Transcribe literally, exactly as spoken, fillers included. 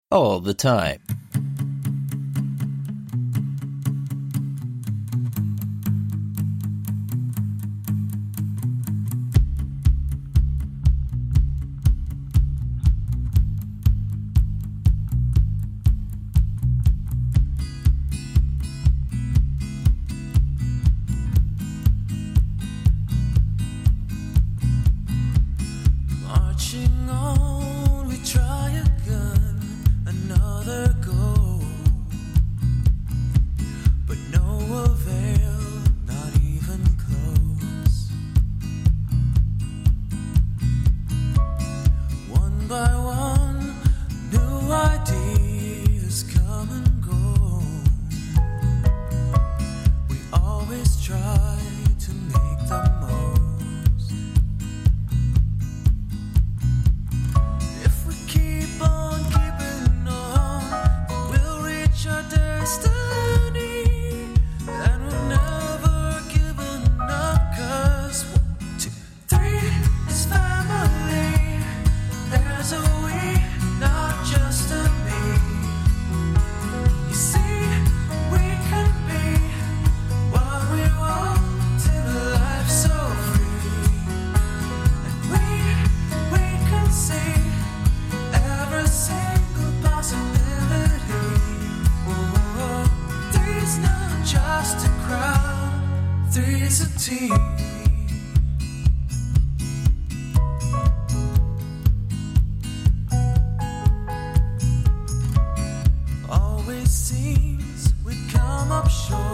all the time. Marching on, we try again, another goal, but no avail, not even close. One by one, new ideas come and go. We always try to make the most. If we keep on keeping on, we'll reach our destiny, and we'll never give up. 'Cause one, two, three is family. There's a we, not just a me. You see, we can be what we want in a life so free, and we we can see every single possibility. Whoa, three's not just a crowd, three's a team. Always seems we come up short.